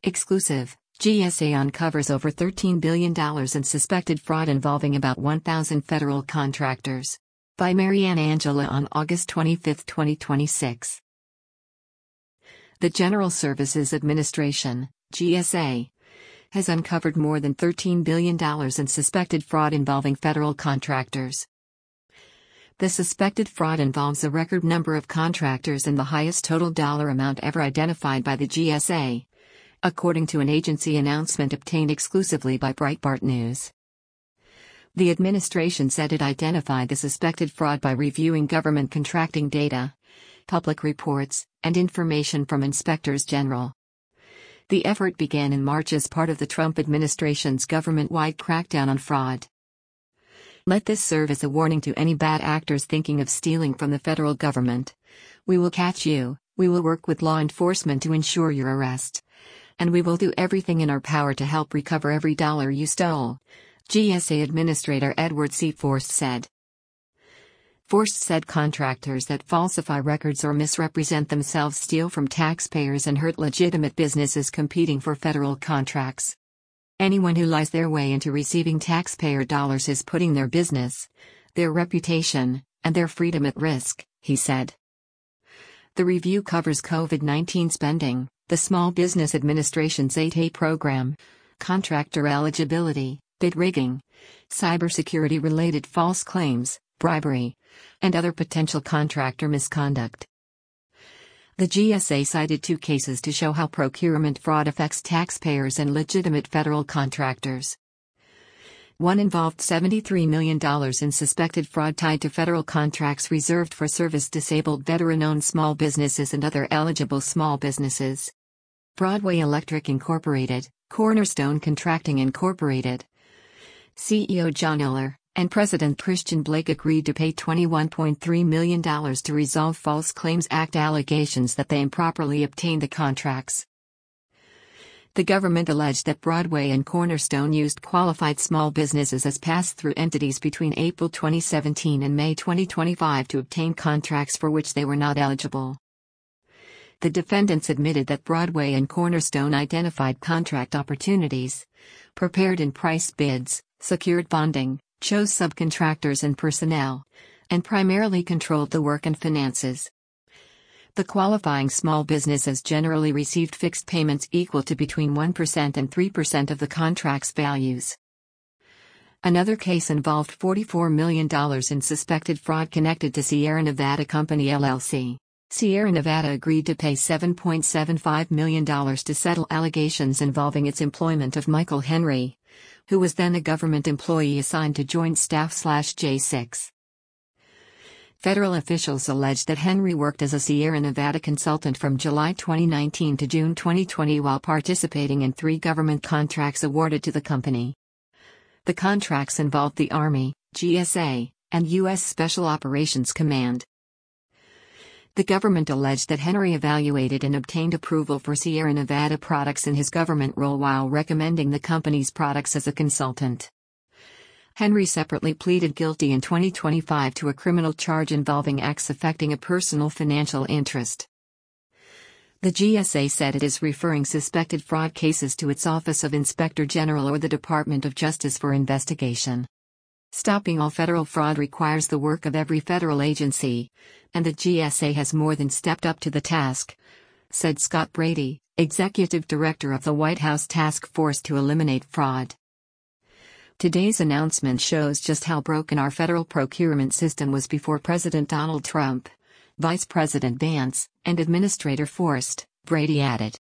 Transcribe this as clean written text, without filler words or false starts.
Exclusive, GSA uncovers over $13 billion in suspected fraud involving about 1,000 federal contractors. By Marianne Angela on August 25, 2026. The General Services Administration, GSA, has uncovered more than $13 billion in suspected fraud involving federal contractors. The suspected fraud involves a record number of contractors and the highest total dollar amount ever identified by the GSA, according to an agency announcement obtained exclusively by Breitbart News. The administration said it identified the suspected fraud by reviewing government contracting data, public reports, and information from inspectors general. The effort began in March as part of the Trump administration's government-wide crackdown on fraud. Let this serve as a warning to any bad actors thinking of stealing from the federal government. We will catch you, we will work with law enforcement to ensure your arrest. And we will do everything in our power to help recover every dollar you stole, GSA Administrator Edward C. Forst said. Forst said contractors that falsify records or misrepresent themselves steal from taxpayers and hurt legitimate businesses competing for federal contracts. Anyone who lies their way into receiving taxpayer dollars is putting their business, their reputation, and their freedom at risk, he said. The review covers COVID-19 spending, the Small Business Administration's 8A program, contractor eligibility, bid rigging, cybersecurity-related false claims, bribery, and other potential contractor misconduct. The GSA cited 2 cases to show how procurement fraud affects taxpayers and legitimate federal contractors. One involved $73 million in suspected fraud tied to federal contracts reserved for service-disabled veteran-owned small businesses and other eligible small businesses. Broadway Electric Incorporated, Cornerstone Contracting Incorporated, CEO John Eller, and President Christian Blake agreed to pay $21.3 million to resolve False Claims Act allegations that they improperly obtained the contracts. The government alleged that Broadway and Cornerstone used qualified small businesses as pass-through entities between April 2017 and May 2025 to obtain contracts for which they were not eligible. The defendants admitted that Broadway and Cornerstone identified contract opportunities, prepared and priced bids, secured bonding, chose subcontractors and personnel, and primarily controlled the work and finances. The qualifying small businesses generally received fixed payments equal to between 1% and 3% of the contract's values. Another case involved $44 million in suspected fraud connected to Sierra Nevada Company LLC. Sierra Nevada agreed to pay $7.75 million to settle allegations involving its employment of Michael Henry, who was then a government employee assigned to Joint Staff/J6. Federal officials alleged that Henry worked as a Sierra Nevada consultant from July 2019 to June 2020 while participating in 3 government contracts awarded to the company. The contracts involved the Army, GSA, and U.S. Special Operations Command. The government alleged that Henry evaluated and obtained approval for Sierra Nevada products in his government role while recommending the company's products as a consultant. Henry separately pleaded guilty in 2025 to a criminal charge involving acts affecting a personal financial interest. The GSA said it is referring suspected fraud cases to its Office of Inspector General or the Department of Justice for investigation. Stopping all federal fraud requires the work of every federal agency, and the GSA has more than stepped up to the task, said Scott Brady, Executive Director of the White House Task Force to Eliminate Fraud. Today's announcement shows just how broken our federal procurement system was before President Donald Trump, Vice President Vance, and Administrator Forst, Brady added.